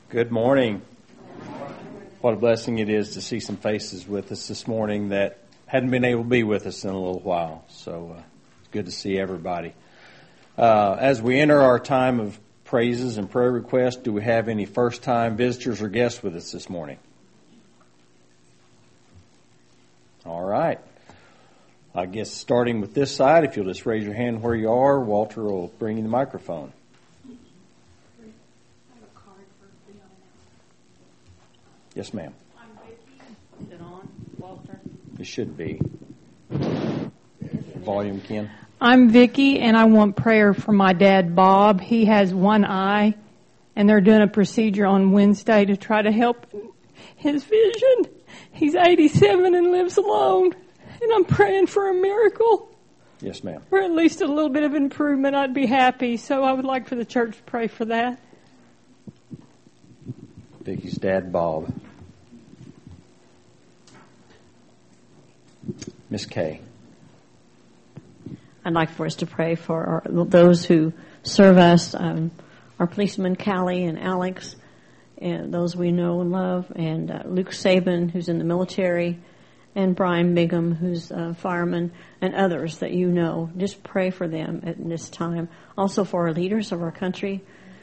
Good morning. What a blessing it is to see some faces with us this morning that hadn't been able to be with us in a little while. So it's good to see everybody. As we enter our time of praises and prayer requests, do we have any first-time visitors or guests with us this morning? All right. I guess starting with this side, if you'll just raise your hand where you are, Walter will bring you the microphone. Yes, ma'am. I'm Vicki. Is it on, Walter? It should be. Volume, Ken. I'm Vicki, and I want prayer for my dad, Bob. He has one eye, and they're doing a procedure on Wednesday to try to help his vision. He's 87 and lives alone, and I'm praying for a miracle. Yes, ma'am. Or at least a little bit of improvement. I'd be happy, so I would like for the church to pray for that. Vicki's dad, Bob. Miss Kay. I'd like for us to pray for those who serve us, our policemen, Callie and Alex, and those we know and love, and Luke Saban, who's in the military, and Brian Bigham, who's a fireman, and others that you know. Just pray for them at this time. Also for our leaders of our country.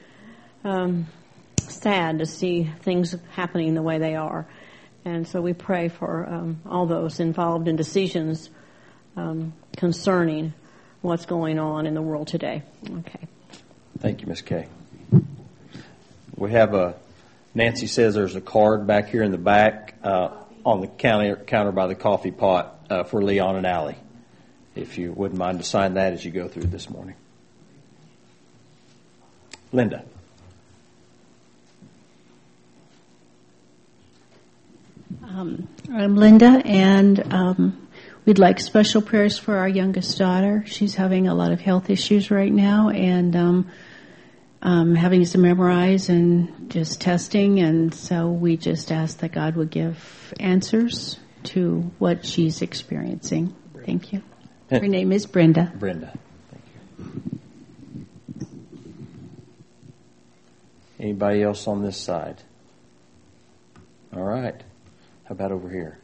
Sad to see things happening the way they are. And so we pray for all those involved in decisions concerning what's going on in the world today. Okay. Thank you, Miss Kay. We have Nancy says there's a card back here in the back on the counter by the coffee pot for Leon and Allie. If you wouldn't mind to sign that as you go through this morning. Linda. I'm Linda, and we'd like special prayers for our youngest daughter. She's having a lot of health issues right now, and having some MRIs and just testing, and so we just ask that God would give answers to what she's experiencing. Thank you. Her name is Brenda. Brenda. Thank you. Anybody else on this side? All right. How about over here?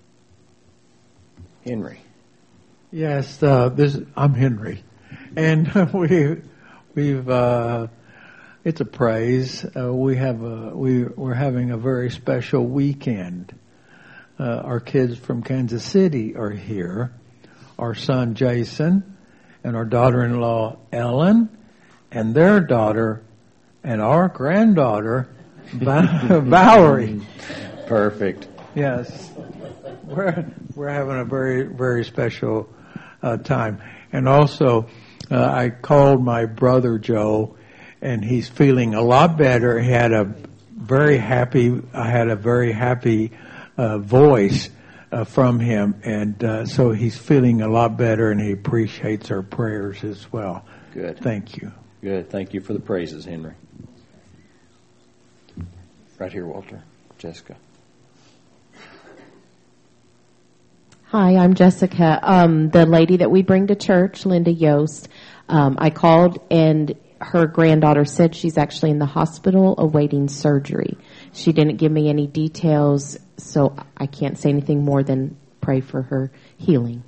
Henry. Yes, I'm Henry, and we've it's a praise. We're having a very special weekend. Our kids from Kansas City are here. Our son Jason, and our daughter-in-law Ellen, and their daughter, and our granddaughter Valerie. Perfect. Yes, we're having a very, very special time. And also, I called my brother Joe, and he's feeling a lot better. He had a very happy voice from him, and so he's feeling a lot better, and he appreciates our prayers as well. Good. Thank you. Good. Thank you for the praises, Henry. Right here, Walter. Jessica. Hi, I'm Jessica. The lady that we bring to church, Linda Yost, I called and her granddaughter said she's actually in the hospital awaiting surgery. She didn't give me any details, so I can't say anything more than pray for her healing.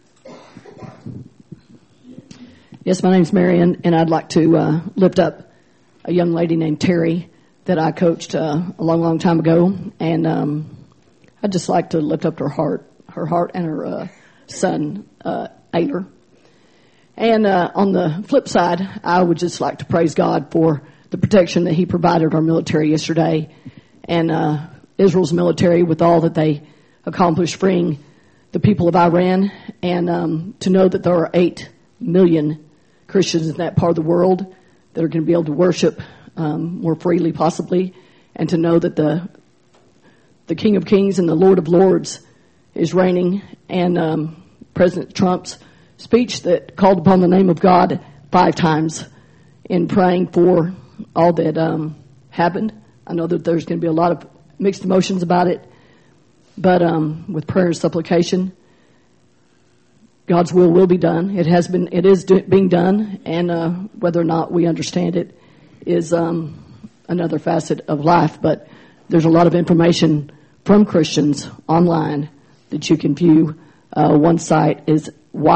Yes, my name's Marion, and I'd like to lift up a young lady named Terry that I coached a long, long time ago, and I'd just like to lift up her heart and her son, Ayler. And on the flip side, I would just like to praise God for the protection that He provided our military yesterday, and Israel's military with all that they accomplished freeing the people of Iran, and to know that there are 8 million Christians in that part of the world that are going to be able to worship more freely possibly, and to know that the King of Kings and the Lord of Lords is reigning, and President Trump's speech that called upon the name of God 5 times in praying for all that happened. I know that there's going to be a lot of mixed emotions about it, but with prayer and supplication, God's will be done. It is being done, and whether or not we understand it is another facet of life, but there's a lot of information from Christians online that you can view. One site is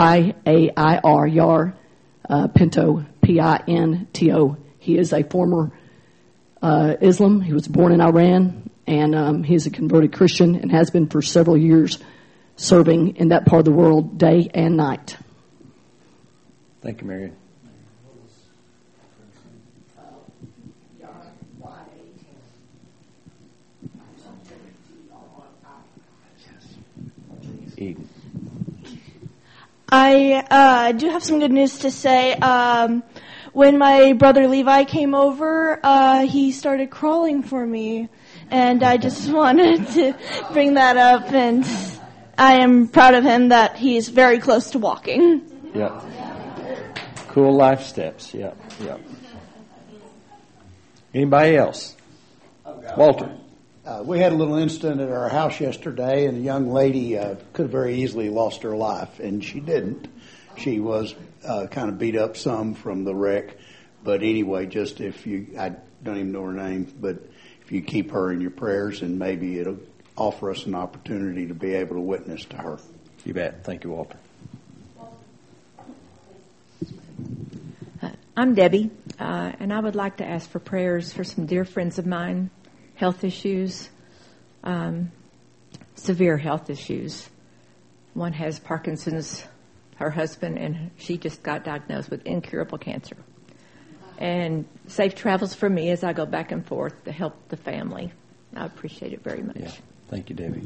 Yair Pinto, Pinto. He is a former Islam. He was born in Iran, and he's a converted Christian and has been for several years serving in that part of the world day and night. Thank you, Marion. Eden. I do have some good news to say. When my brother Levi came over, he started crawling for me, and I just wanted to bring that up, and I am proud of him that he's very close to walking. Yep. Cool life steps. Yep. Anybody else? Walter. We had a little incident at our house yesterday, and a young lady could have very easily lost her life, and she didn't. She was kind of beat up some from the wreck, but anyway, just I don't even know her name, but if you keep her in your prayers, and maybe it'll offer us an opportunity to be able to witness to her. You bet. Thank you, Walter. I'm Debbie, and I would like to ask for prayers for some dear friends of mine. Health issues, severe health issues. One has Parkinson's, her husband, and she just got diagnosed with incurable cancer. And safe travels for me as I go back and forth to help the family. I appreciate it very much. Yeah. Thank you, Debbie.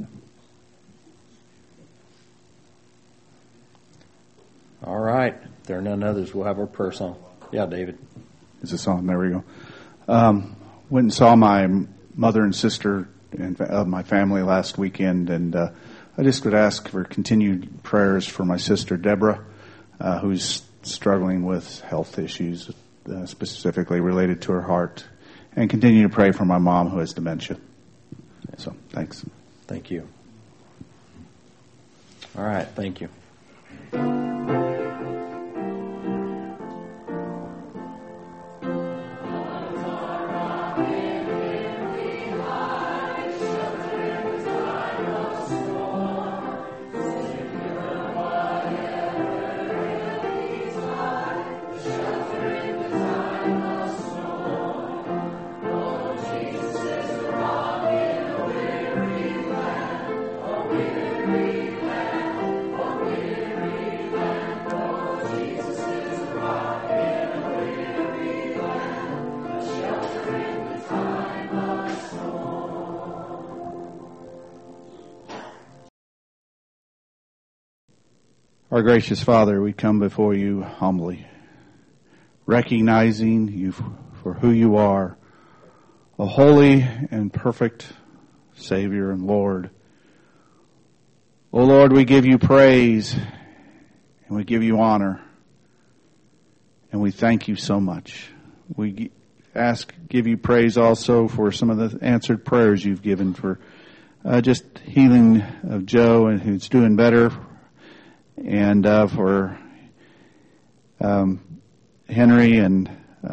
All right. If there are none others, we'll have our prayer song. Yeah, David. Is this on? There we go. Went and saw my mother and sister and my family last weekend, and I just would ask for continued prayers for my sister Deborah, who's struggling with health issues, specifically related to her heart, and continue to pray for my mom who has dementia. So, thanks. Thank you. All right, thank you. Our gracious Father, we come before you humbly, recognizing you for who you are, a holy and perfect Savior and Lord. O Lord, we give you praise and we give you honor, and we thank you so much. We give you praise also for some of the answered prayers you've given for just healing of Joe, and who's doing better, and for Henry and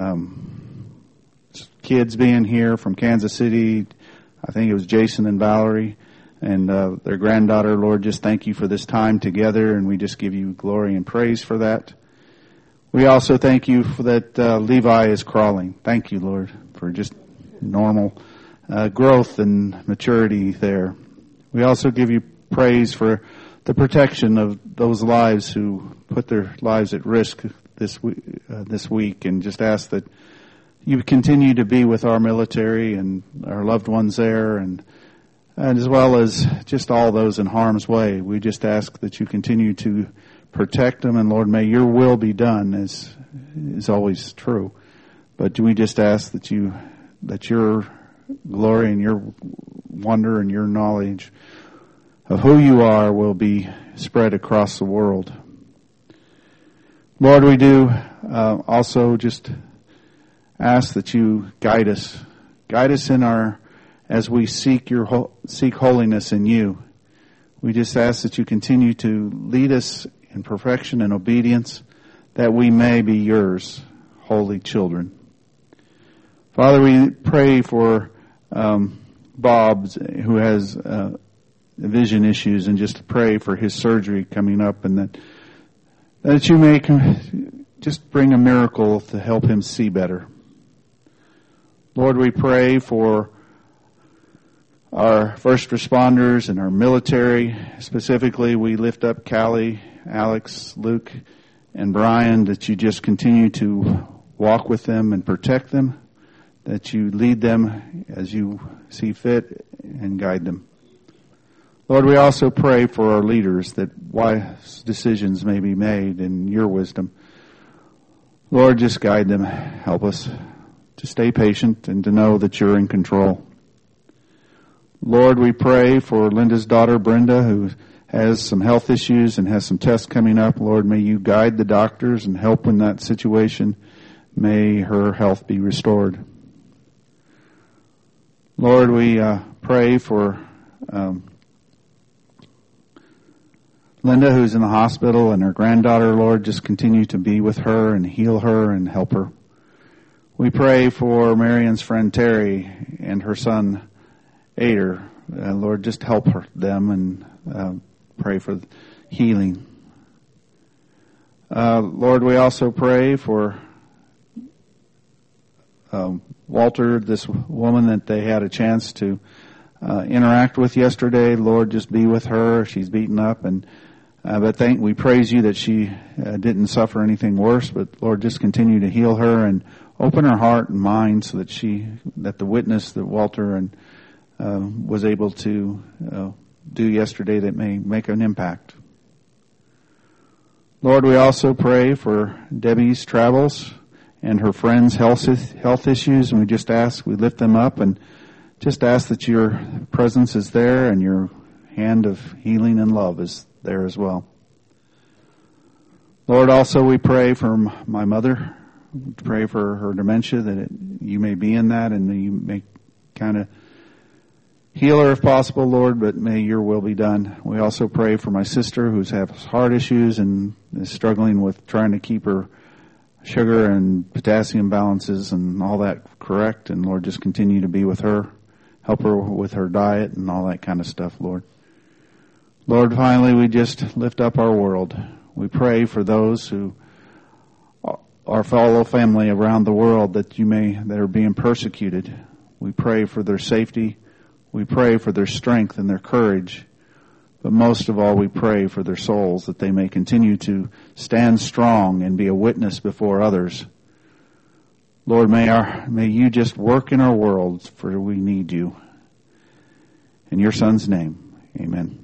kids being here from Kansas City. I think it was Jason and Valerie and their granddaughter. Lord, just thank you for this time together, and we just give you glory and praise for that. We also thank you for that Levi is crawling. Thank you, Lord, for just normal growth and maturity there. We also give you praise for the protection of those lives who put their lives at risk this week, and just ask that you continue to be with our military and our loved ones there, and as well as just all those in harm's way. We just ask that you continue to protect them, and Lord, may your will be done, as is always true. But we just ask that your glory and your wonder and your knowledge of who you are will be spread across the world. Lord, we do also just ask that you guide us as we seek holiness in you. We just ask that you continue to lead us in perfection and obedience, that we may be yours, holy children. Father, we pray for Bob, who has vision issues, and just pray for his surgery coming up, and that you may just bring a miracle to help him see better. Lord, we pray for our first responders and our military. Specifically, we lift up Callie, Alex, Luke, and Brian, that you just continue to walk with them and protect them, that you lead them as you see fit and guide them. Lord, we also pray for our leaders, that wise decisions may be made in your wisdom. Lord, just guide them. Help us to stay patient and to know that you're in control. Lord, we pray for Linda's daughter, Brenda, who has some health issues and has some tests coming up. Lord, may you guide the doctors and help in that situation. May her health be restored. Lord, we pray for Linda, who's in the hospital, and her granddaughter. Lord, just continue to be with her and heal her and help her. We pray for Marion's friend Terry and her son Ader. Lord, just help them and pray for healing. Lord, we also pray for Walter, this woman that they had a chance to interact with yesterday. Lord, just be with her. She's beaten up, and but we praise you that she didn't suffer anything worse. But Lord, just continue to heal her and open her heart and mind, so that the witness that Walter and was able to do yesterday, that may make an impact. Lord, we also pray for Debbie's travels and her friends' health issues, and we lift them up and just ask that your presence is there and your hand of healing and love is there as well. Lord, also we pray for my mother. We pray for her dementia, that you may be in that and that you may kind of heal her if possible, Lord, but may your will be done. We also pray for my sister, who's has heart issues and is struggling with trying to keep her sugar and potassium balances and all that correct. And Lord, just continue to be with her. Help her with her diet and all that kind of stuff, Lord. Lord, finally, we just lift up our world. We pray for those who our fellow family around the world that are being persecuted. We pray for their safety. We pray for their strength and their courage. But most of all, we pray for their souls, that they may continue to stand strong and be a witness before others. Lord, may you just work in our world, for we need you. In your Son's name, amen.